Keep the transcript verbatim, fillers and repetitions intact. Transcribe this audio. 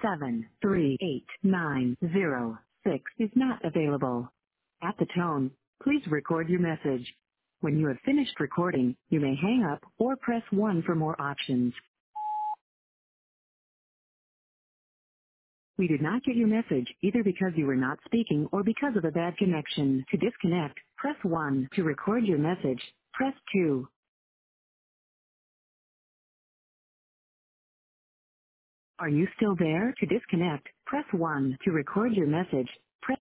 seven three eight nine zero six is not available. At the tone, please record your message. When you have finished recording, you may hang up or press one for more options. We did not get your message either because you were not speaking or because of a bad connection. To disconnect, press one. To record your message, press two. Are you still there? To disconnect, press one. To record your message,